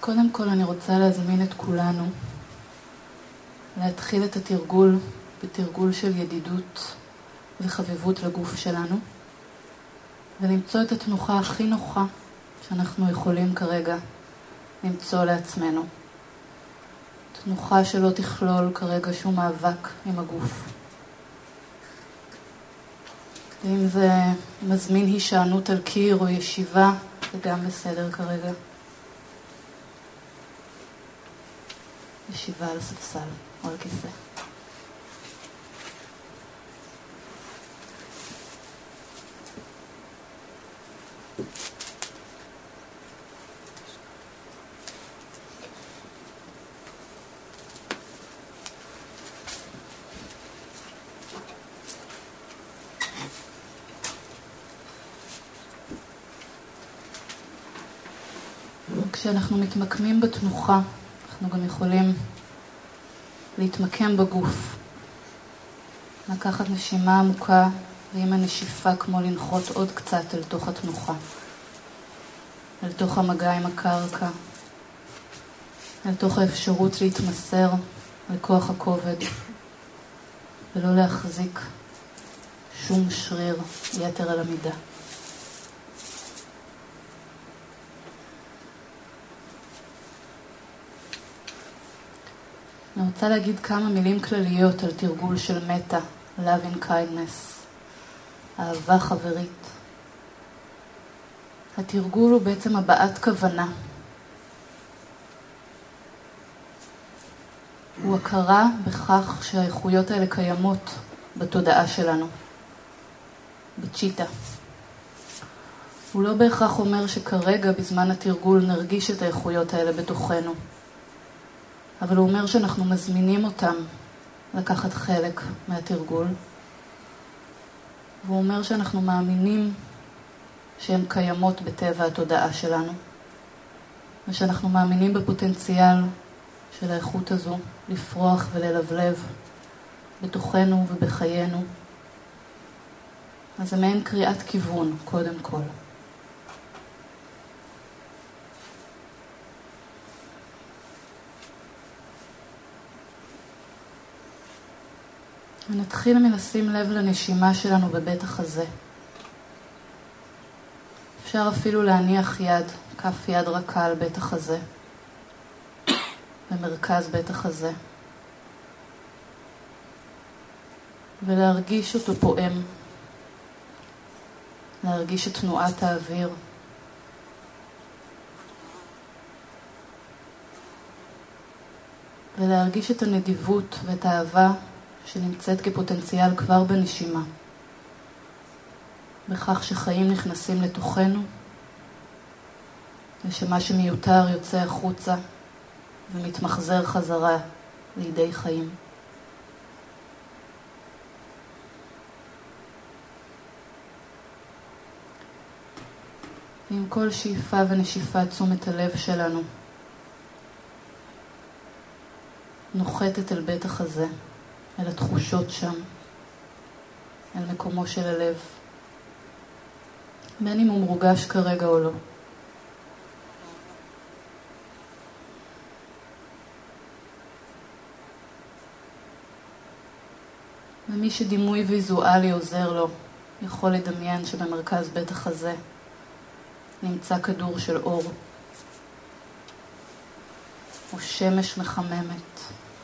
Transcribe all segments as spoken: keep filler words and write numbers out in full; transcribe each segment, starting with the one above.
קודם כל אני רוצה להזמין את כולנו להתחיל את התרגול בתרגול של ידידות וחביבות לגוף שלנו, ולמצוא את התנוחה הכי נוחה שאנחנו יכולים כרגע למצוא לעצמנו. תנוחה שלא תכלול כרגע שום מאבק עם הגוף. ואם זה מזמין הישענות על קיר או ישיבה, זה גם בסדר כרגע. ישיבה על ספסל או על כיסא. כשאנחנו מתמקמים בתנוחה, אנחנו גם יכולים להתמקם בגוף. לקחת נשימה עמוקה, ועם הנשיפה כמו לנחות עוד קצת אל תוך התנוחה. אל תוך המגע עם הקרקע. אל תוך האפשרות להתמסר לכוח הכובד. ולא להחזיק שום שריר יתר על המידה. אני רוצה להגיד כמה מילים כלליות על תרגול של מטה, love and kindness, אהבה חברית. התרגול הוא בעצם הבעת כוונה. הוא הכרה בכך שהאיכויות האלה קיימות בתודעה שלנו, בצ'יטה. הוא לא בהכרח אומר שכרגע בזמן התרגול נרגיש את האיכויות האלה בתוכנו. אבל הוא אומר שאנחנו מזמינים אותם לקחת חלק מהתרגול. והוא אומר שאנחנו מאמינים שהן קיימות בטבע התודעה שלנו. ושאנחנו מאמינים בפוטנציאל של האיכות הזו לפרוח וללבלב בתוכנו ובחיינו. אז זה מעין קריאת כיוון קודם כל. ונתחיל מלשים לב לנשימה שלנו בבית החזה. אפשר אפילו להניח יד, כף יד רכה על בית החזה, במרכז בית החזה. ולהרגיש אותו פועם, להרגיש את תנועת האוויר. ולהרגיש את הנדיבות ואת האהבה שנמצאת כפוטנציאל כבר בנשימה. בכך שחיים נכנסים לתוכנו, ושמה שמיותר יוצא החוצה ומתמחזר חזרה לידי חיים. ועם כל שאיפה ונשיפה תשומת הלב שלנו נוחתת אל בית החזה, אל התחושות שם, אל מקומו של הלב, בין אם הוא מורגש כרגע או לא. ומי שדימוי ויזואלי עוזר לו, יכול לדמיין שבמרכז בית החזה נמצא כדור של אור, או שמש מחממת.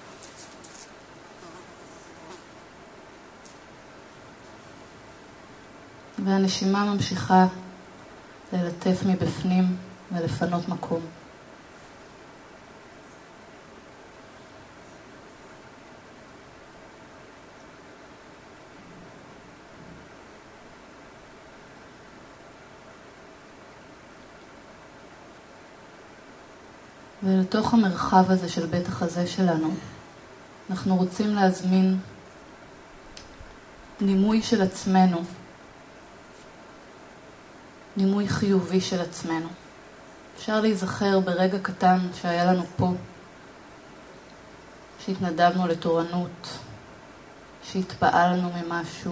והנשימה ממשיכה ללטף מבפנים ולפנות מקום. ולתוך המרחב הזה של בית החזה שלנו, אנחנו רוצים להזמין דימוי של עצמנו, דימוי חיובי של עצמנו. אפשר להיזכר ברגע קטן שהיה לנו פה, שהתנדבנו לתורנות, שהתפעלנו ממשהו,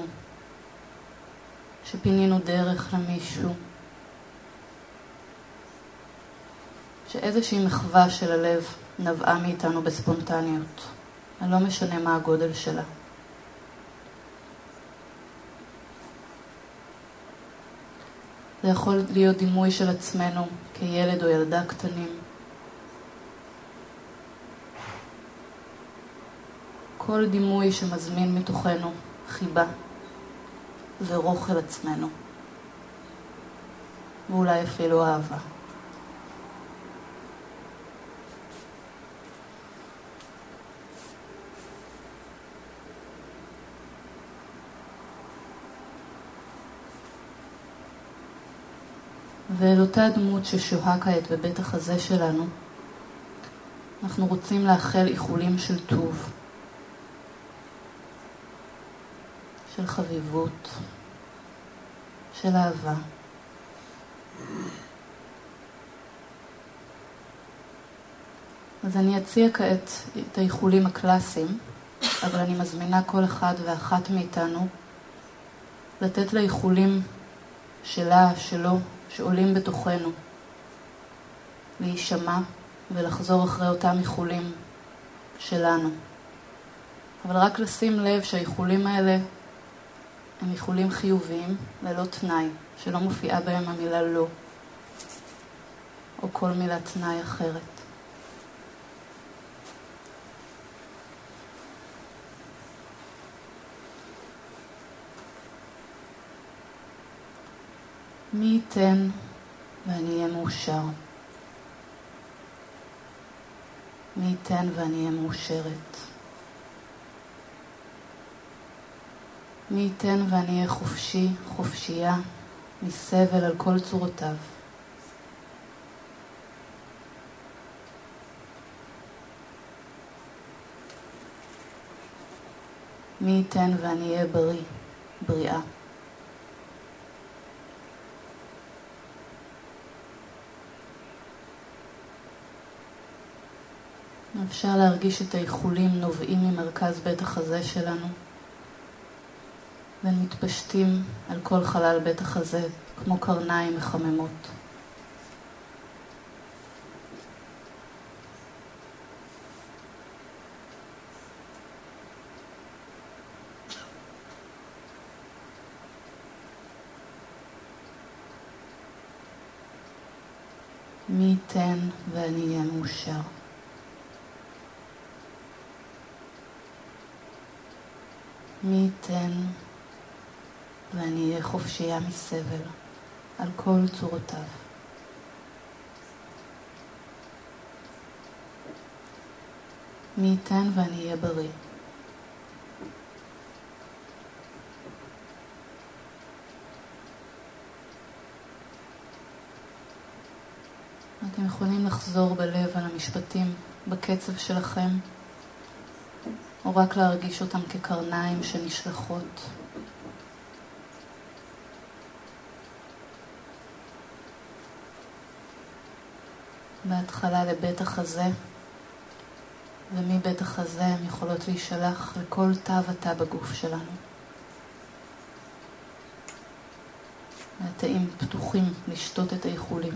שפינינו דרך למישהו, שאיזושהי מחווה של הלב נבעה מאיתנו בספונטניות, ולא משנה מה הגודל שלה. זה יכול להיות דימוי של עצמנו כילד או ילדה קטנים. כל דימוי שמזמין מתוכנו חיבה ורוך אל עצמנו, ואולי אפילו אהבה. ואל אותה דמות ששוהה כעת בבית החזה שלנו, אנחנו רוצים לאחל איחולים של טוב, של חביבות, של אהבה. אז אני אציע כעת את האיחולים הקלאסיים, אבל אני מזמינה כל אחד ואחת מאיתנו לתת לאיחולים שלה, שלו, שעולים בתוכנו, להישמע ולחזור אחרי אותם איחולים שלנו. אבל רק לשים לב שהאיחולים האלה הם איחולים חיוביים ללא תנאי, שלא מופיעה בהם המילה לא, או כל מילת תנאי אחרת. מי ייתן ואני אהיה מאושר. מי ייתן ואני אהיה מאושרת. מי ייתן ואני אהיה חופשי, חופשייה, מסבל על כל צורותיו. מי ייתן ואני אהיה בריא, בריאה. אפשר להרגיש את האיחולים נובעים ממרכז בית החזה שלנו, והם מתפשטים על כל חלל בית החזה כמו קרניים מחממות. מי ייתן ואני אהיה מאושר. מי ייתן ואני אהיה חופשייה מסבל על כל צורותיו. מי ייתן ואני אהיה בריא. אתם יכולים לחזור בלב על המשפטים בקצב שלכם, או רק להרגיש אותם כקרניים שנשלחות. בהתחלה לבית החזה, ומבית החזה הם יכולות להישלח לכל תא ותא בגוף שלנו. והתאים פתוחים לשתות את האיחולים.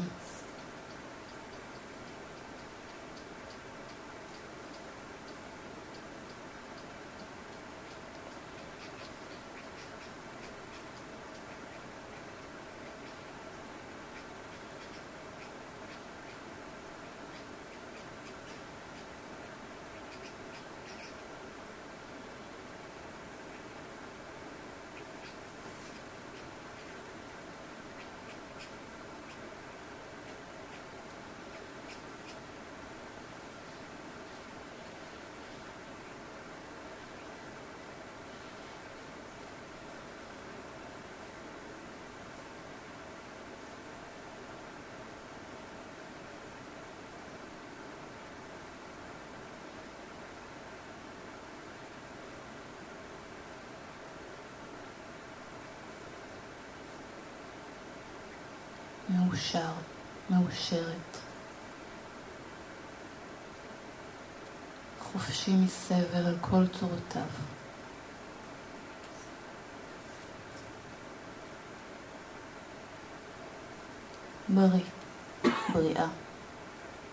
מאושר, מאושרת. חופשי מסבל על כל צורותיו. בריא, בריאה.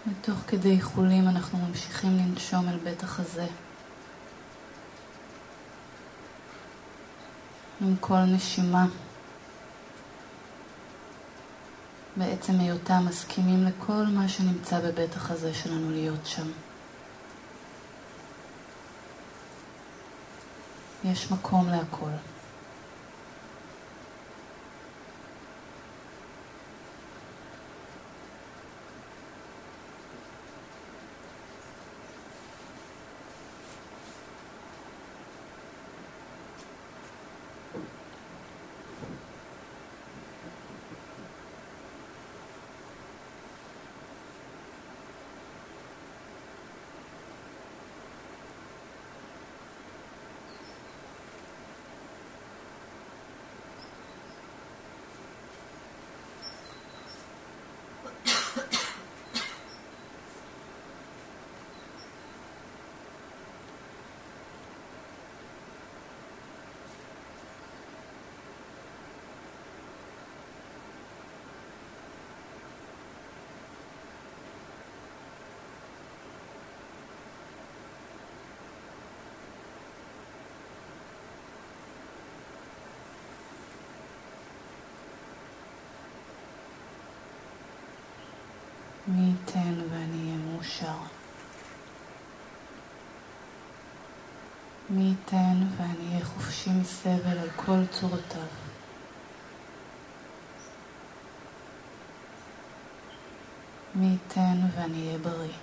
ותוך כדי איחולים אנחנו ממשיכים לנשום אל בית החזה. עם כל נשימה, בעצם היותם מסכימים לכל מה שנמצא בבית החזה שלנו להיות שם. יש מקום להכל. מי ייתן ואני אהיה מאושר. מי ייתן ואני אהיה חופשי מסבל על כל צורותיו. מי ייתן ואני אהיה בריא.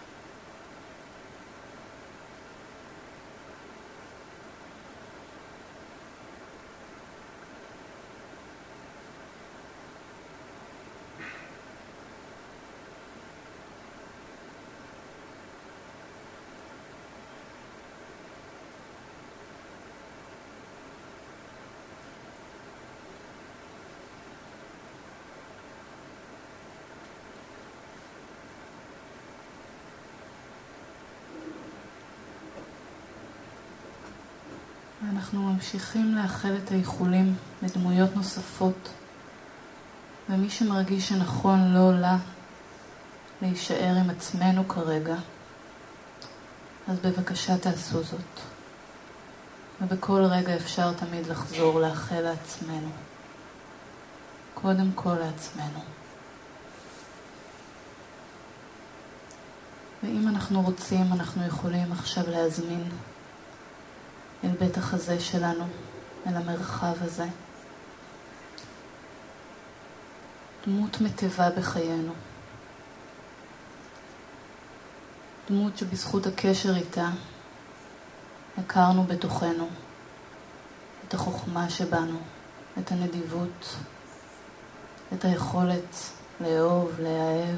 אנחנו ממשיכים לאחל את האיחולים לדמויות נוספות, ומי שמרגיש שנכון לא לה להישאר עם עצמנו כרגע, אז בבקשה תעשו זאת. ובכל רגע אפשר תמיד לחזור לאחל לעצמנו. קודם כל לעצמנו. ואם אנחנו רוצים, אנחנו יכולים עכשיו להזמין אל בית החזה שלנו, אל המרחב הזה. דמות מטבע בחיינו. דמות שבזכות הקשר איתה הכרנו בתוכנו את החוכמה שבנו, את הנדיבות, את היכולת לאהוב, להאהב.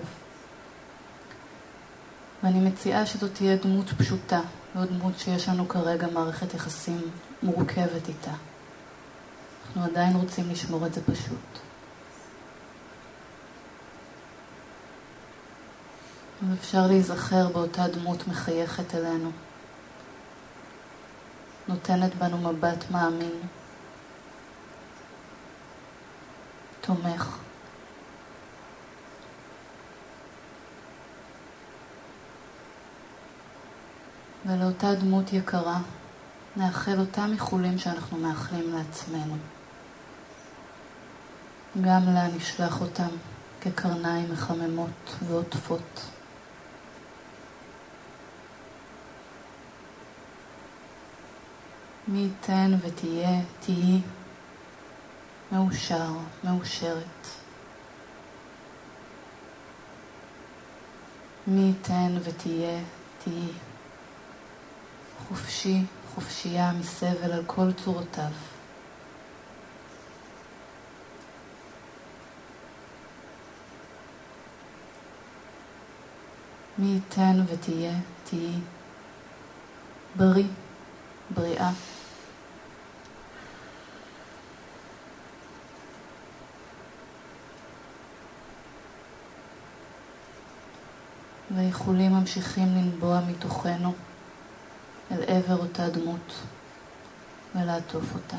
ואני מציעה שזאת תהיה דמות פשוטה, לא דמות שיש לנו כרגע מערכת יחסים מורכבת איתה. אנחנו עדיין רוצים לשמור את זה פשוט. אז אפשר להיזכר באותה דמות מחייכת אלינו, נותנת בנו מבט מאמין, תומך. ולאותה דמות יקרה נאחל אותם איחולים שאנחנו מאחלים לעצמנו. גם לה נשלח אותם כקרניים מחממות ועוטפות. מי ייתן ותהיה, תהי מאושר, מאושרת. מי ייתן ותהיה, תהי חופשי, חופשייה מסבל על כל צורותיו. מי ייתן ותהיה, תהי בריא, בריאה. והאיחולים ממשיכים לנבוע מתוכנו אל עבר אותה דמות ולעטוף אותה.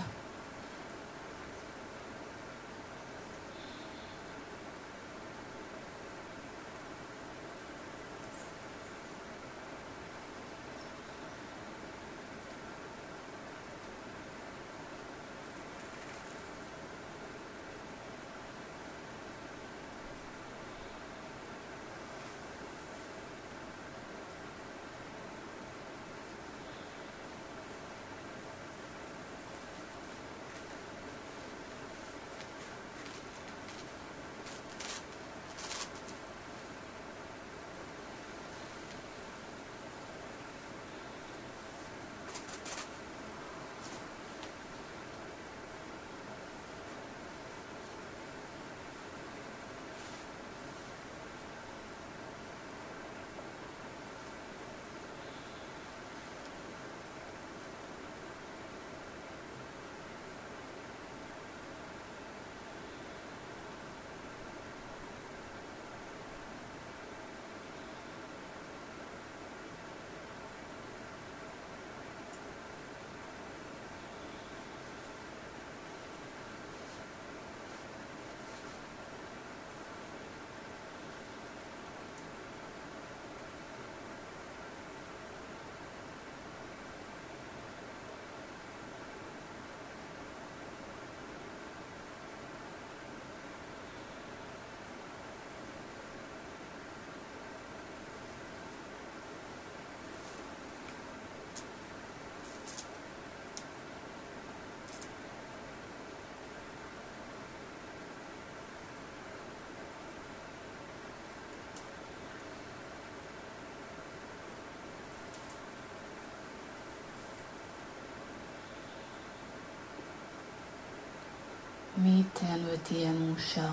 מי ייתן ותהיה מאושר.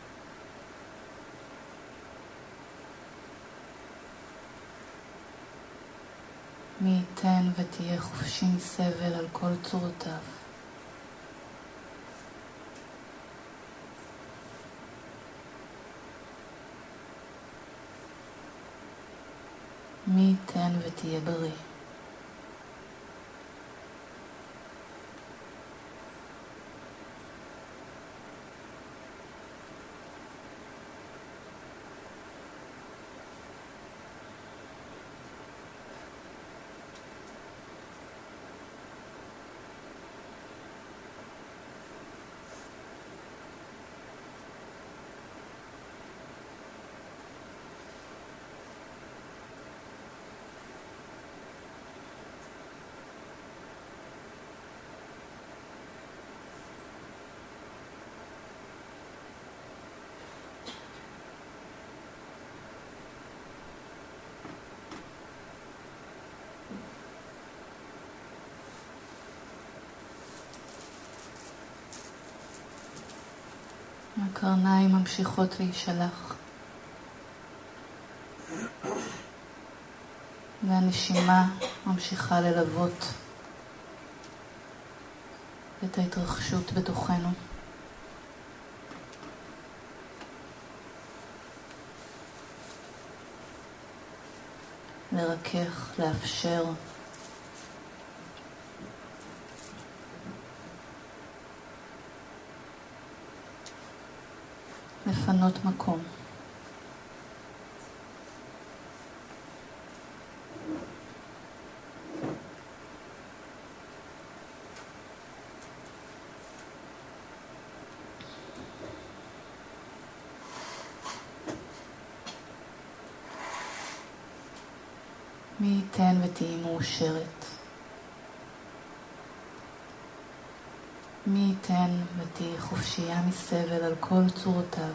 מי ייתן ותהיה חופשי מסבל על כל צורותיו. מי ייתן ותהיה בריא. הקרניים ממשיכות להישלח, והנשימה ממשיכה ללוות את ההתרחשות בתוכנו. לרכך, לאפשר, לפנות מקום. מי ייתן ותהי מאושרת. מי ייתן ותהי חופשייה מסבל על כל צורותיו.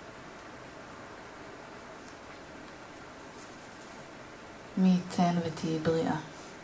מי ייתן ותהי בריאה.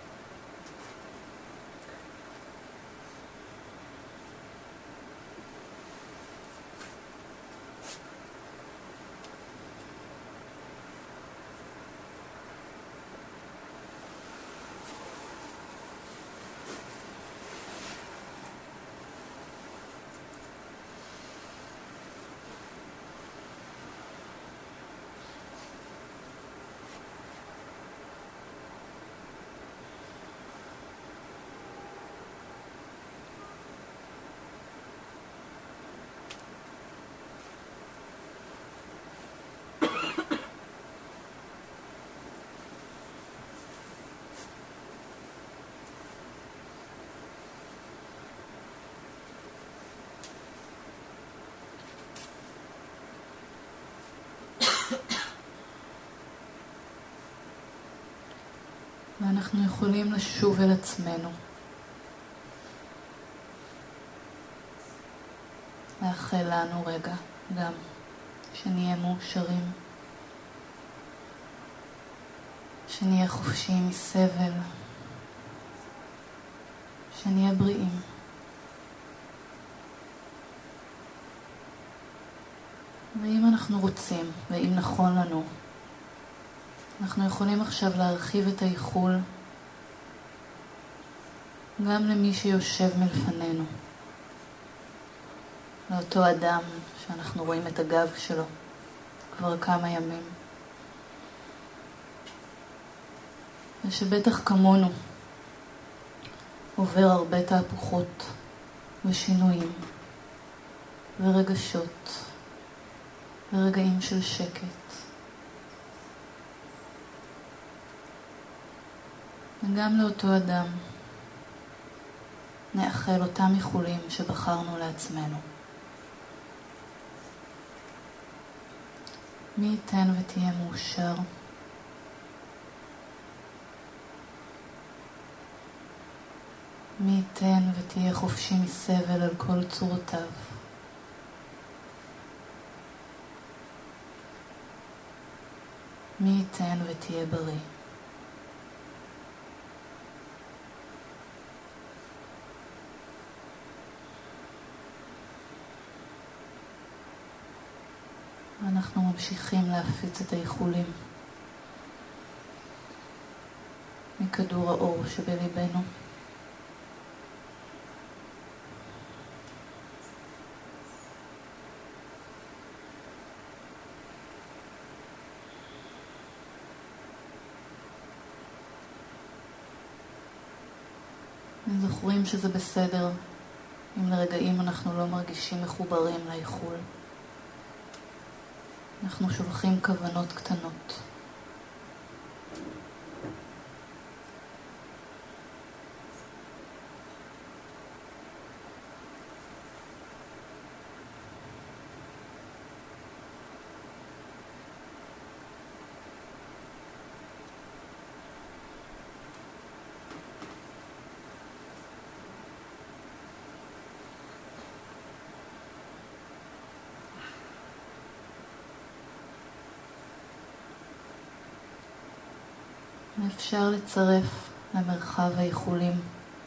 ואנחנו יכולים לשוב אל עצמנו, לאחל לנו רגע גם שנהיה מאושרים, שנהיה חופשיים מסבל, שנהיה בריאים. ואם אנחנו רוצים, ואם נכון לנו, אנחנו יכולים עכשיו להרחיב את האיחול גם למי שיושב מלפנינו, לאותו אדם שאנחנו רואים את הגב שלו כבר כמה ימים, ושבטח כמונו עובר הרבה תהפוכות ושינויים ורגשות ורגעים של שקט. וגם לאותו אדם נאחל אותם איחולים שבחרנו לעצמנו. מי ייתן ותהיה מאושר. מי ייתן ותהיה חופשי מסבל על כל צורותיו. מי ייתן ותהיה בריא. אנחנו ממשיכים להפיץ את האיחולים מכדור האור שבליבנו. זוכרים שזה בסדר אם לרגעים אנחנו לא מרגישים מחוברים לאיחול. אנחנו שולחים כוונות קטנות. אפשר לצרף למרחב האיחולים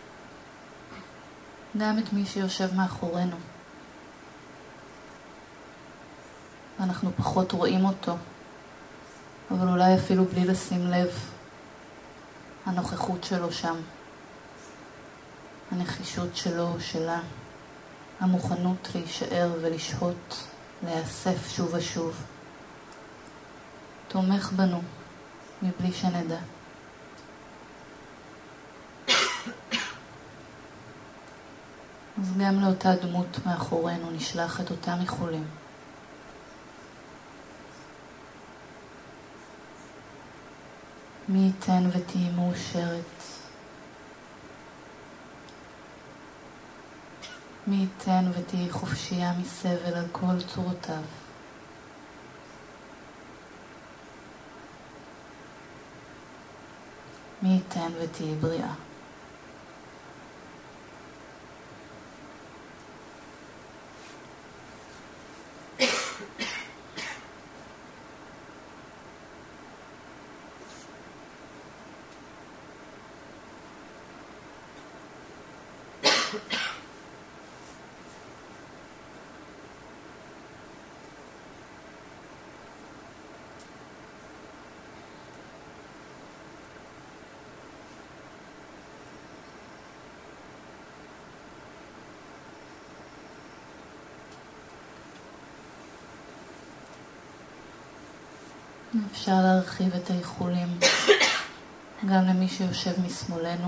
גם את מי שיושב מאחורינו. אנחנו פחות רואים אותו, אבל אולי אפילו בלי לשים לב, הנוכחות שלו שם, הנחישות שלו או שלה, המוכנות להישאר ולשהות, להיאסף שוב ושוב, תומך בנו מבלי שנדע. אז גם לאותה דמות מאחורינו נשלח את אותם איחולים. מי ייתן ותהי מאושרת. מי ייתן ותהי חופשייה מסבל על כל צורותיו. מי ייתן ותהי בריאה. אפשר להרחיב את האיחולים גם למי שיושב משמאלנו.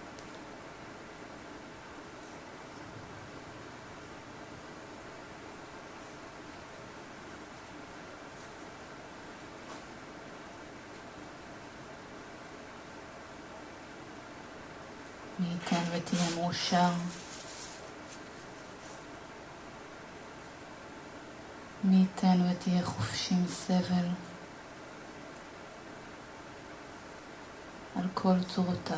מי ייתן ותהיה מאושר. מי ייתן ותהיה חופשי מסבל על כל צורותיו.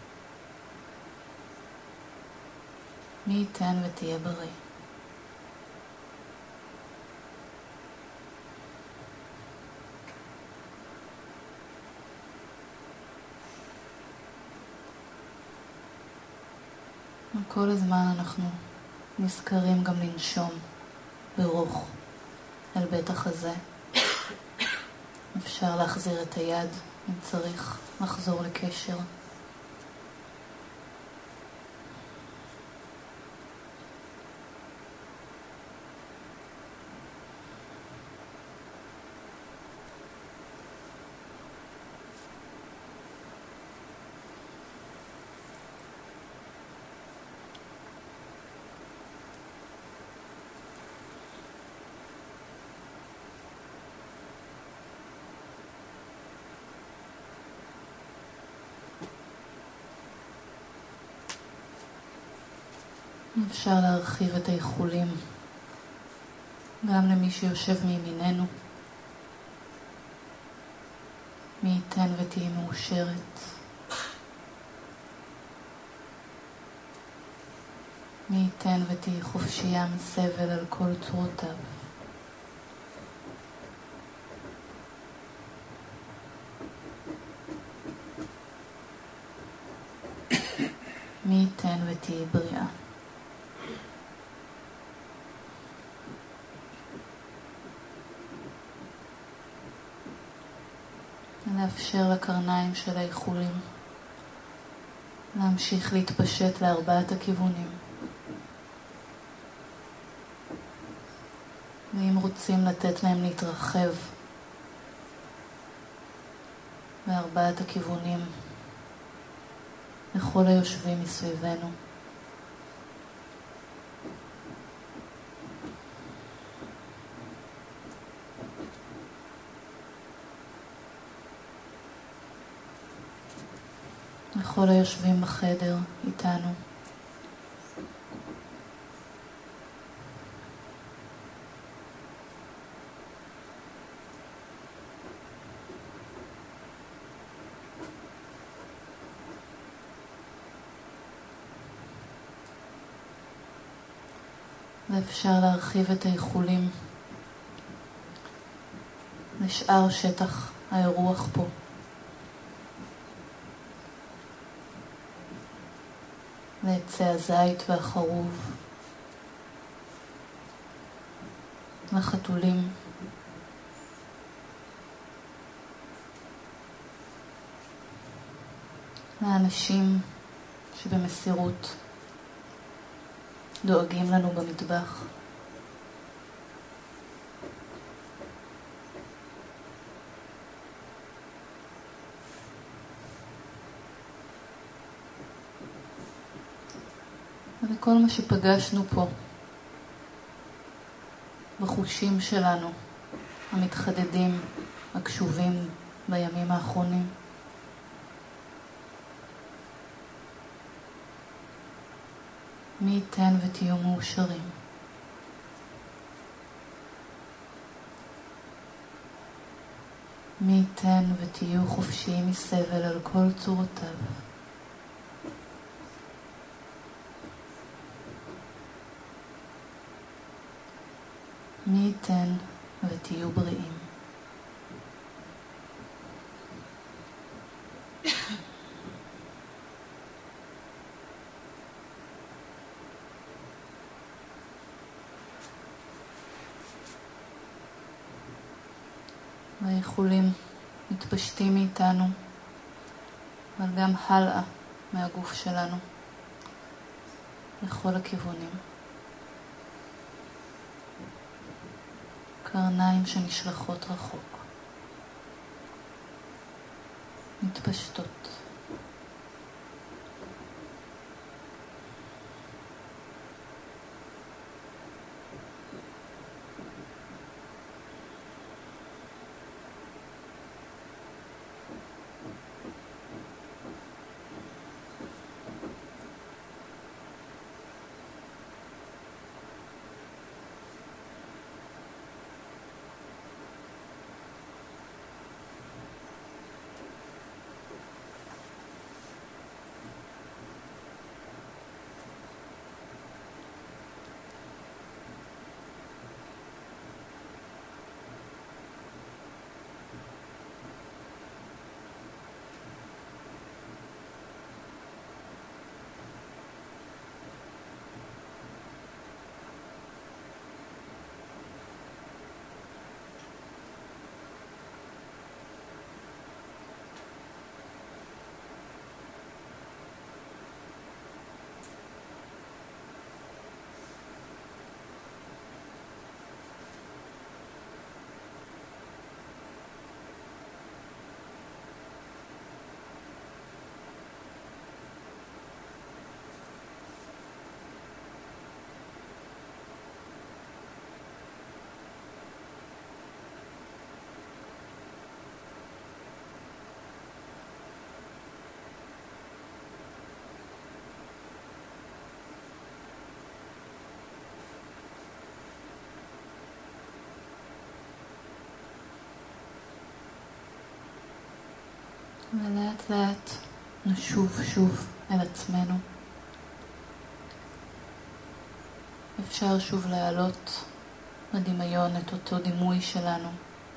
מי ייתן ותהיה בריא. כל הזמן אנחנו נזכרים גם לנשום ברוך אל בית החזה. אפשר להחזיר את היד אם צריך לחזור לקשר. אפשר להרחיב את האיחולים גם למי שיושב מימיננו. מי ייתן ותהי מאושרת. מי ייתן ותהי חופשייה מסבל על כל צורותיו. מי ייתן ותהי בריאה. ולאפשר לקרניים של האיחולים להמשיך להתפשט לארבעת הכיוונים. ואם רוצים לתת להם להתרחב בארבעת הכיוונים לכל היושבים מסביבנו. לכל היושבים בחדר איתנו. ואפשר להרחיב את האיחולים לשאר שטח האירוח פה. לעצי הזית והחרוב, לחתולים, לאנשים שבמסירות דואגים לנו במטבח. וכל מה שפגשנו פה, בחושים שלנו, המתחדדים, הקשובים בימים האחרונים. מי ייתן ותהיו מאושרים. מי ייתן ותהיו חופשיים מסבל על כל צורותיו. מי ייתן ותהיו בריאים. והאיחולים מתפשטים מאיתנו, אבל גם הלאה מהגוף שלנו, לכל הכיוונים. קרניים שנשלחות רחוק, מתפשטות. ולאט לאט נשוב שוב אל עצמנו. אפשר שוב להעלות בדמיון את אותו דימוי שלנו.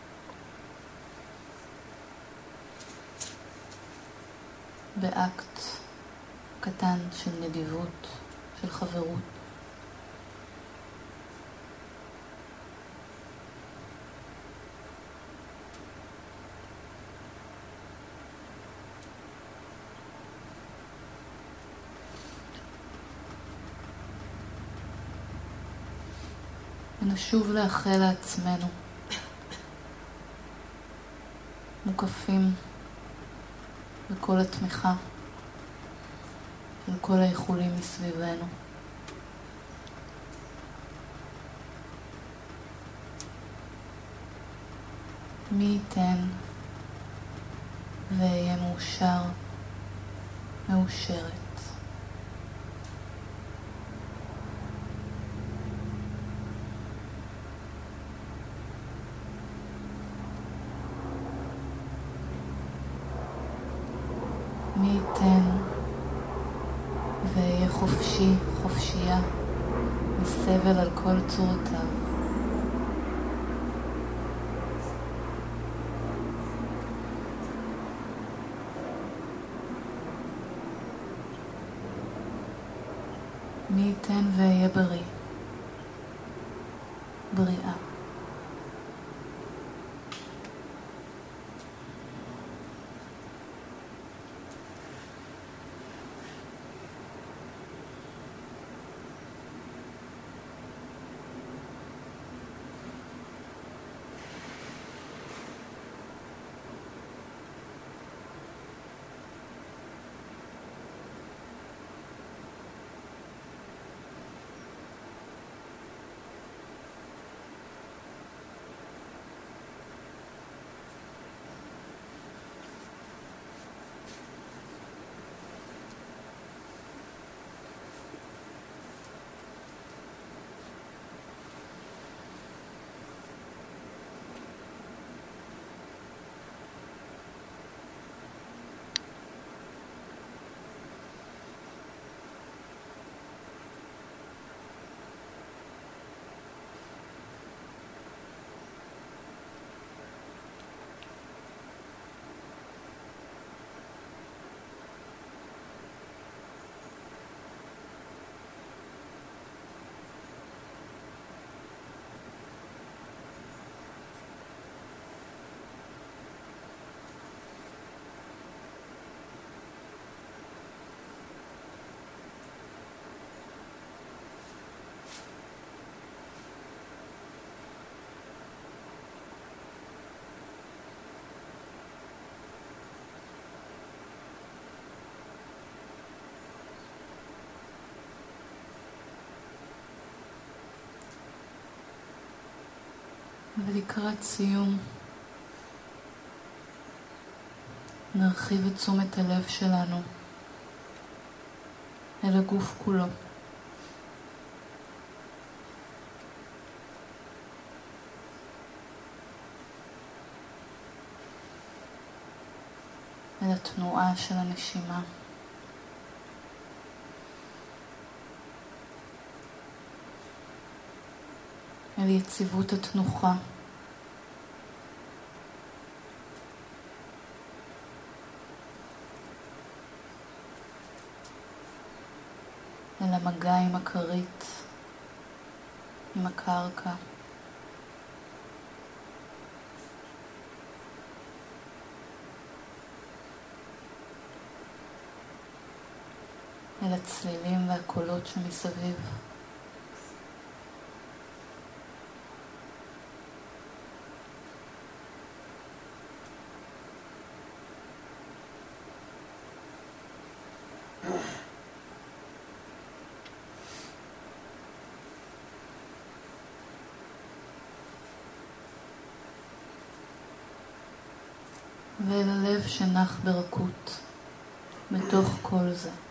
באקט קטן של נדיבות, של חברות. נשוב לאחל לעצמנו, מוקפים בכל התמיכה של כל האיחולים מסביבנו. מי ייתן ואהיה מאושר, מאושרת. מי ייתן ואהיה חופשי, חופשייה, מסבל על כל צורותיו. מי ייתן ואהיה בריא, בריאה. ולקראת סיום נרחיב את תשומת הלב שלנו אל הגוף כולו. אל התנועה של הנשימה. אל יציבות התנוחה. אל המגע עם הכרית, עם הקרקע. אל הצלילים והקולות שמסביב. ואל הלב שנח ברכות בתוך כל זה.